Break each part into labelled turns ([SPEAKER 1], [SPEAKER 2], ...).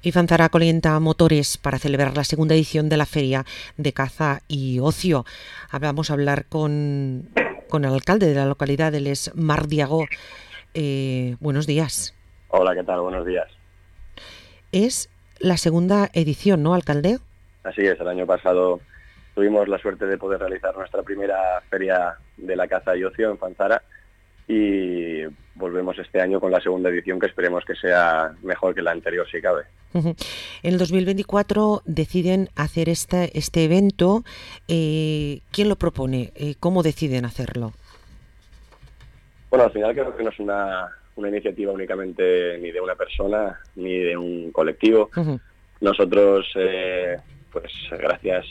[SPEAKER 1] Y Fanzara calienta motores para celebrar la segunda edición de la Feria de Caza y Ocio. Vamos a hablar con el alcalde de la localidad, él es Marc Diago. Buenos días.
[SPEAKER 2] Hola, ¿qué tal? Buenos días.
[SPEAKER 1] Es la segunda edición, ¿no, alcalde?
[SPEAKER 2] Así es, el año pasado tuvimos la suerte de poder realizar nuestra primera Feria de la Caza y Ocio en Fanzara y volvemos este año con la segunda edición, que esperemos que sea mejor que la anterior, si cabe.
[SPEAKER 1] En el 2024 deciden hacer este evento. ¿Quién lo propone? ¿Cómo deciden hacerlo?
[SPEAKER 2] Bueno, al final creo que no es una iniciativa únicamente ni de una persona ni de un colectivo. Nosotros, pues gracias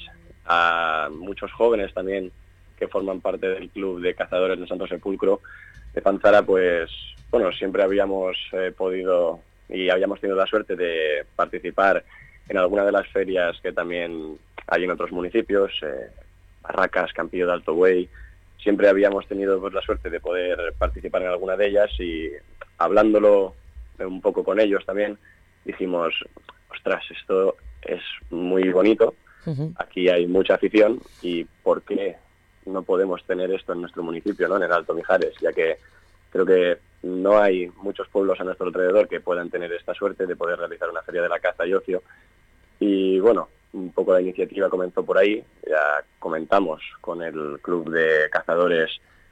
[SPEAKER 2] a muchos jóvenes también que forman parte del Club de Cazadores del Santo Sepulcro de Fanzara, pues bueno, siempre habíamos podido y habíamos tenido la suerte de participar en alguna de las ferias que también hay en otros municipios, Barracas, Campillo de Alto Buey. Siempre habíamos tenido pues la suerte de poder participar en alguna de ellas y hablándolo un poco con ellos también, dijimos, ostras, esto es muy bonito, aquí hay mucha afición y ¿por qué no podemos tener esto en nuestro municipio, ¿no? En el Alto Mijares, ya que creo que no hay muchos pueblos a nuestro alrededor que puedan tener esta suerte de poder realizar una feria de la caza y ocio. Y bueno, un poco la iniciativa comenzó por ahí, ya comentamos con el Club de Cazadores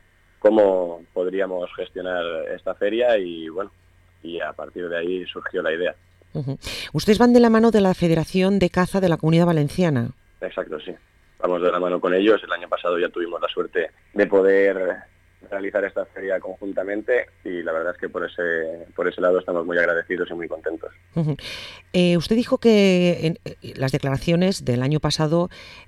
[SPEAKER 2] cómo podríamos gestionar esta feria y bueno, y a partir de ahí surgió la idea.
[SPEAKER 1] Ustedes van de la mano de la Federación de Caza de la Comunidad Valenciana.
[SPEAKER 2] Exacto, sí. Vamos de la mano con ellos. El año pasado ya tuvimos la suerte de poder realizar esta feria conjuntamente y la verdad es que por ese lado estamos muy agradecidos y muy contentos.
[SPEAKER 1] Usted dijo que en las declaraciones del año pasado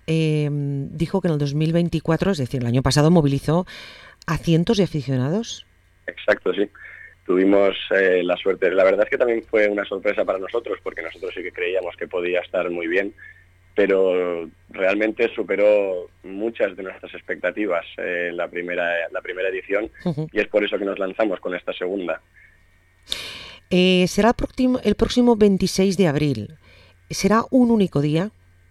[SPEAKER 1] dijo que en el 2024, es decir, el año pasado movilizó a cientos de aficionados.
[SPEAKER 2] Exacto, sí. Tuvimos la suerte. La verdad es que también fue una sorpresa para nosotros porque nosotros sí que creíamos que podía estar muy bien, pero realmente superó muchas de nuestras expectativas en la primera edición y es por eso que nos lanzamos con esta segunda.
[SPEAKER 1] Será el próximo 26 de abril. ¿Será un único día?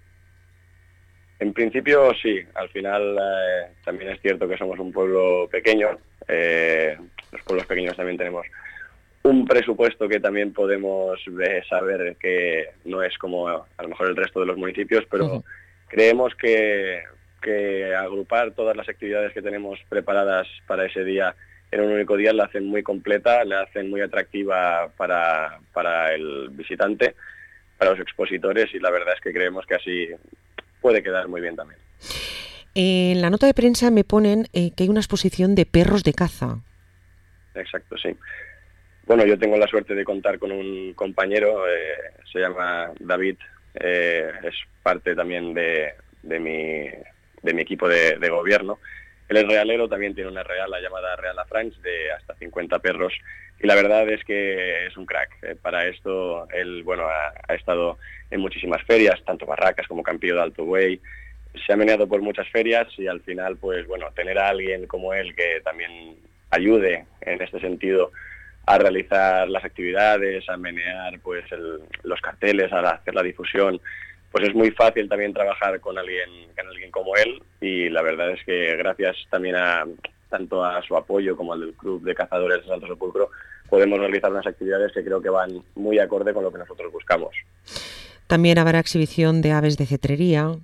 [SPEAKER 2] En principio sí, al final también es cierto que somos un pueblo pequeño, los pueblos pequeños también tenemos un presupuesto que también podemos saber que no es como a lo mejor el resto de los municipios, pero creemos que agrupar todas las actividades que tenemos preparadas para ese día en un único día la hacen muy completa, la hacen muy atractiva para el visitante, para los expositores y la verdad es que creemos que así puede quedar muy bien también.
[SPEAKER 1] En la nota de prensa me ponen que hay una exposición de perros de caza.
[SPEAKER 2] Exacto, sí. Bueno, yo tengo la suerte de contar con un compañero, se llama David, es parte también de mi equipo de gobierno. Él es realero, también tiene una reala llamada Real La France de hasta 50 perros y la verdad es que es un crack. Para esto él ha estado en muchísimas ferias, tanto Barracas como Campillo de Alto Buey. Se ha meneado por muchas ferias y al final, pues bueno, tener a alguien como él que también ayude en este sentido a realizar las actividades, a menear pues los carteles, a hacer la difusión, pues es muy fácil también trabajar con alguien como él y la verdad es que gracias también tanto a su apoyo como al del Club de Cazadores de Santo Sepulcro podemos realizar unas actividades que creo que van muy acorde con lo que nosotros buscamos.
[SPEAKER 1] También habrá exhibición de aves de cetrería,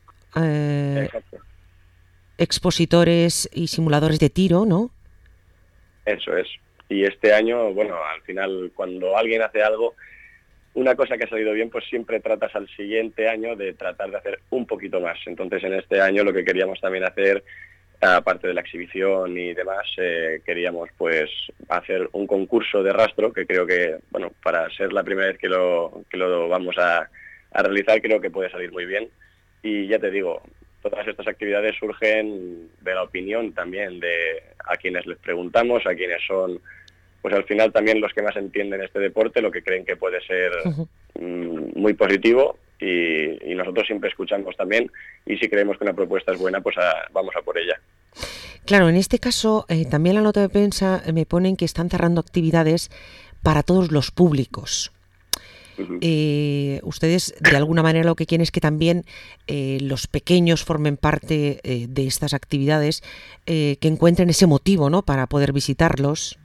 [SPEAKER 1] expositores y simuladores de tiro, ¿no?
[SPEAKER 2] Eso es. Y este año, bueno, al final cuando alguien hace algo, una cosa que ha salido bien, pues siempre tratas al siguiente año de tratar de hacer un poquito más. Entonces en este año lo que queríamos también hacer, aparte de la exhibición y demás, queríamos pues hacer un concurso de rastro, que creo que, bueno, para ser la primera vez que lo vamos a realizar, creo que puede salir muy bien. Y ya te digo, todas estas actividades surgen de la opinión también de a quienes les preguntamos, a quienes son pues al final también los que más entienden este deporte, lo que creen que puede ser muy positivo y nosotros siempre escuchamos también y si creemos que una propuesta es buena, pues vamos a por ella.
[SPEAKER 1] Claro, en este caso también la nota de prensa me ponen que están cerrando actividades para todos los públicos. Ustedes de alguna manera lo que quieren es que también los pequeños formen parte de estas actividades, que encuentren ese motivo, ¿no?, para poder visitarlos.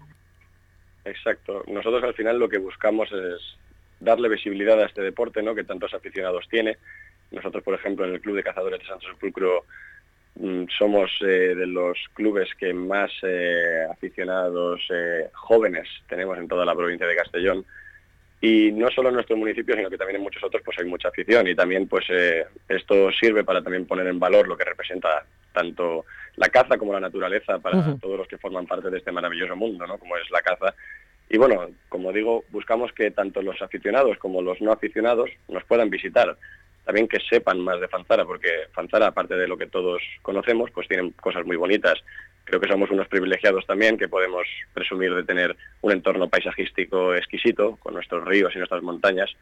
[SPEAKER 2] Exacto. Nosotros al final lo que buscamos es darle visibilidad a este deporte, ¿no?, que tantos aficionados tiene. Nosotros, por ejemplo, en el Club de Cazadores de Santo Sepulcro somos de los clubes que más aficionados jóvenes tenemos en toda la provincia de Castellón. Y no solo en nuestro municipio, sino que también en muchos otros pues hay mucha afición, y también pues esto sirve para también poner en valor lo que representa tanto la caza como la naturaleza para todos los que forman parte de este maravilloso mundo, ¿no?, como es la caza. Y bueno, como digo, buscamos que tanto los aficionados como los no aficionados nos puedan visitar, también que sepan más de Fanzara, porque Fanzara, aparte de lo que todos conocemos, pues tienen cosas muy bonitas. Creo que somos unos privilegiados también, que podemos presumir de tener un entorno paisajístico exquisito, con nuestros ríos y nuestras montañas.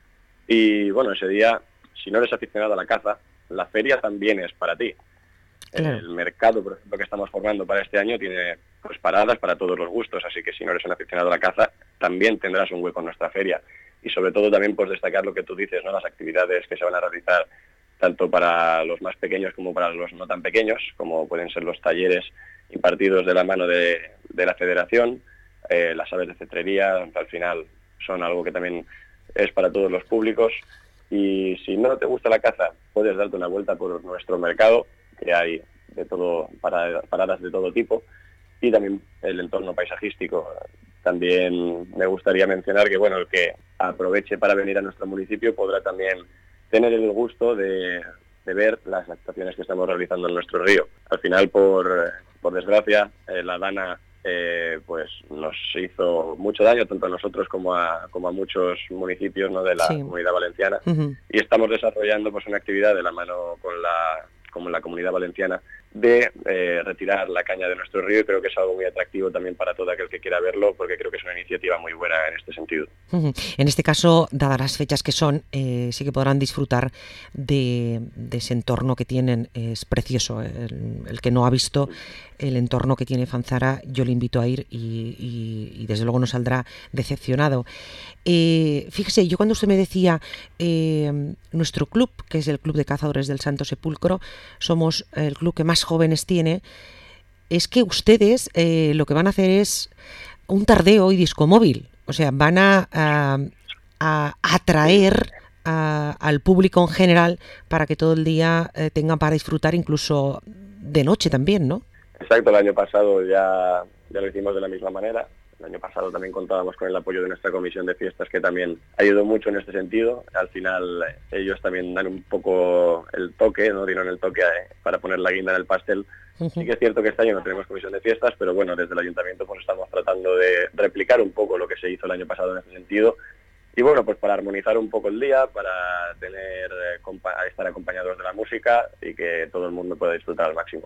[SPEAKER 2] Y bueno, ese día, si no eres aficionado a la caza, la feria también es para ti. Claro. El mercado, por ejemplo, que estamos formando para este año tiene pues paradas para todos los gustos, así que si no eres un aficionado a la caza, también tendrás un hueco en nuestra feria. Y sobre todo también pues destacar lo que tú dices, ¿no?, las actividades que se van a realizar tanto para los más pequeños como para los no tan pequeños, como pueden ser los talleres impartidos de la mano de la Federación, las aves de cetrería, al final son algo que también es para todos los públicos. Y si no te gusta la caza, puedes darte una vuelta por nuestro mercado, que hay de todo, paradas de todo tipo, y también el entorno paisajístico. También me gustaría mencionar que bueno, el que aproveche para venir a nuestro municipio podrá también tener el gusto de ver las actuaciones que estamos realizando en nuestro río. Al final, por desgracia, la dana pues nos hizo mucho daño, tanto a nosotros como a muchos municipios, ¿no?, de la Comunidad Valenciana. Y estamos desarrollando pues una actividad de la mano con la Comunidad Valenciana de retirar la caña de nuestro río, y creo que es algo muy atractivo también para todo aquel que quiera verlo, porque creo que es una iniciativa muy buena en este sentido.
[SPEAKER 1] En este caso, dadas las fechas que son, sí que podrán disfrutar de ese entorno que tienen. Es precioso. El que no ha visto el entorno que tiene Fanzara, yo le invito a ir y desde luego no saldrá decepcionado. Fíjese, yo cuando usted me decía nuestro club, que es el Club de Cazadores del Santo Sepulcro, somos el club que más jóvenes tiene, es que ustedes lo que van a hacer es un tardeo y disco móvil. O sea, van a atraer al público en general para que todo el día tengan para disfrutar, incluso de noche también, ¿no?
[SPEAKER 2] Exacto, el año pasado ya lo hicimos de la misma manera. El año pasado también contábamos con el apoyo de nuestra comisión de fiestas, que también ayudó mucho en este sentido. Al final ellos también dan un poco el toque, ¿no?, dieron el toque para poner la guinda en el pastel. Sí que es cierto que este año no tenemos comisión de fiestas, pero bueno, desde el ayuntamiento pues estamos tratando de replicar un poco lo que se hizo el año pasado en ese sentido. Y bueno, pues para armonizar un poco el día, para estar acompañados de la música y que todo el mundo pueda disfrutar al máximo.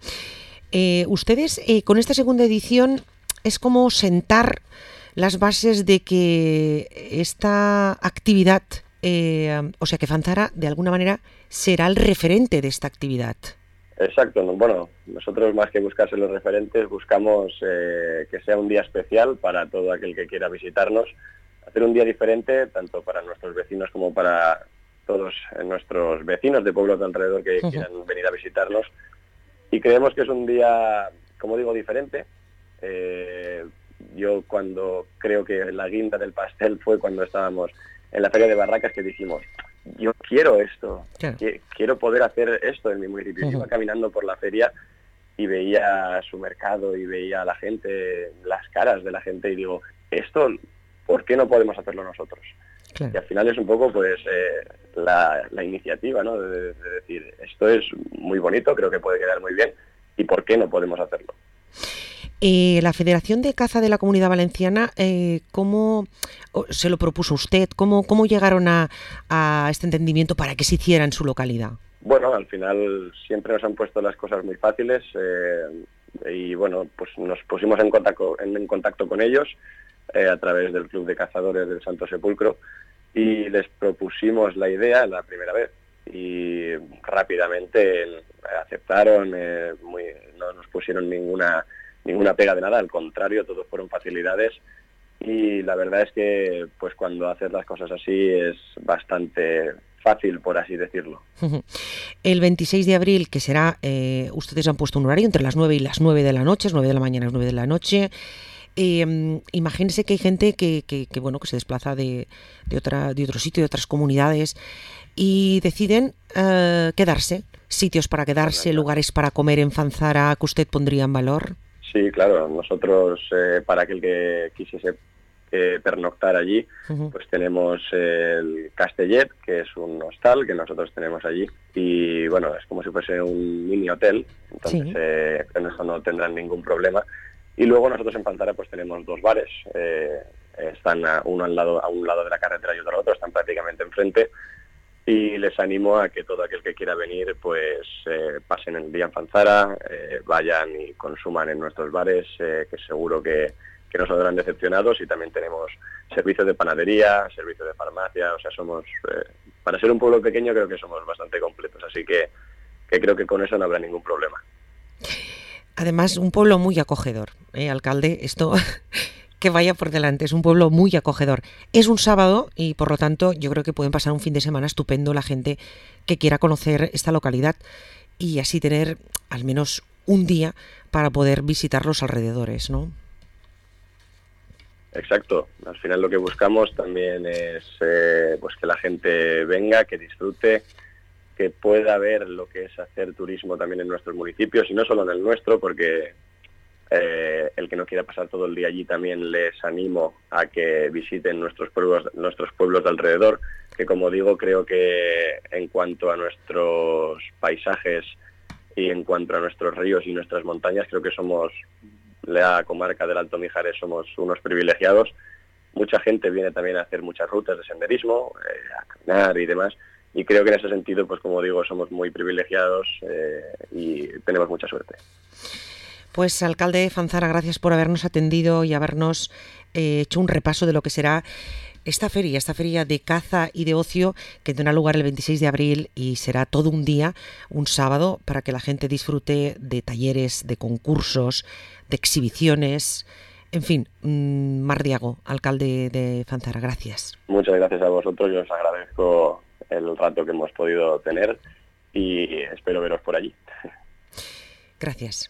[SPEAKER 1] Ustedes con esta segunda edición es como sentar las bases de que esta actividad, o sea que Fanzara de alguna manera será el referente de esta actividad.
[SPEAKER 2] Exacto, bueno, nosotros más que buscarse los referentes buscamos que sea un día especial para todo aquel que quiera visitarnos, hacer un día diferente tanto para nuestros vecinos como para todos nuestros vecinos de pueblos de alrededor que quieran venir a visitarnos, y creemos que es un día, como digo, diferente. Yo cuando creo que la guinda del pastel fue cuando estábamos en la Feria de Barracas, que dijimos, yo quiero esto, quiero poder hacer esto en mi municipio. Iba caminando por la feria y veía su mercado y veía a la gente, las caras de la gente, y digo, esto, ¿por qué no podemos hacerlo nosotros? Claro. Y al final es un poco pues la iniciativa, ¿no?, de decir, esto es muy bonito, creo que puede quedar muy bien, ¿y por qué no podemos hacerlo?
[SPEAKER 1] La Federación de Caza de la Comunidad Valenciana, ¿cómo se lo propuso usted? ¿Cómo llegaron a este entendimiento para que se hiciera en su localidad?
[SPEAKER 2] Bueno, al final siempre nos han puesto las cosas muy fáciles y bueno, pues nos pusimos en contacto con ellos a través del Club de Cazadores del Santo Sepulcro, y les propusimos la idea la primera vez y rápidamente aceptaron, no nos pusieron ninguna pega de nada, al contrario, todos fueron facilidades, y la verdad es que pues cuando haces las cosas así es bastante fácil, por así decirlo.
[SPEAKER 1] El 26 de abril, que será, ustedes han puesto un horario entre las 9 y las 9 de la noche, es 9 de la mañana, es 9 de la noche. Imagínense que hay gente que bueno, que se desplaza de otro sitio, de otras comunidades, y deciden quedarse, sitios para quedarse,
[SPEAKER 2] Correcto.
[SPEAKER 1] lugares para comer en Fanzara que usted pondría en valor.
[SPEAKER 2] Sí, claro, nosotros para aquel que quisiese pernoctar allí, pues tenemos el Castellet, que es un hostal que nosotros tenemos allí, y bueno, es como si fuese un mini hotel, entonces
[SPEAKER 1] Sí.
[SPEAKER 2] en eso no tendrán ningún problema. Y luego nosotros en Fanzara pues tenemos dos bares, están a un lado de la carretera y otro al otro, están prácticamente enfrente, y les animo a que todo aquel que quiera venir pues pasen el día en Fanzara, vayan y consuman en nuestros bares, que seguro que no saldrán decepcionados, y también tenemos servicio de panadería, servicio de farmacia, o sea, somos, para ser un pueblo pequeño creo que somos bastante completos, así que creo que con eso no habrá ningún problema.
[SPEAKER 1] Además, un pueblo muy acogedor, alcalde, esto que vaya por delante, es un pueblo muy acogedor. Es un sábado y por lo tanto yo creo que pueden pasar un fin de semana estupendo la gente que quiera conocer esta localidad y así tener al menos un día para poder visitar los alrededores, ¿no?
[SPEAKER 2] Exacto, al final lo que buscamos también es pues que la gente venga, que disfrute, que pueda ver lo que es hacer turismo también en nuestros municipios, y no solo en el nuestro, porque el que no quiera pasar todo el día allí también les animo a que visiten nuestros pueblos de alrededor, que como digo, creo que en cuanto a nuestros paisajes y en cuanto a nuestros ríos y nuestras montañas, creo que somos, la comarca del Alto Mijares, somos unos privilegiados. Mucha gente viene también a hacer muchas rutas de senderismo, a caminar y demás, y creo que en ese sentido, pues como digo, somos muy privilegiados y tenemos mucha suerte.
[SPEAKER 1] Pues alcalde de Fanzara, gracias por habernos atendido y habernos hecho un repaso de lo que será esta feria de caza y de ocio, que tendrá lugar el 26 de abril y será todo un día, un sábado, para que la gente disfrute de talleres, de concursos, de exhibiciones. En fin, Mardiago, alcalde de Fanzara, gracias.
[SPEAKER 2] Muchas gracias a vosotros, yo os agradezco el rato que hemos podido tener y espero veros por allí.
[SPEAKER 1] Gracias.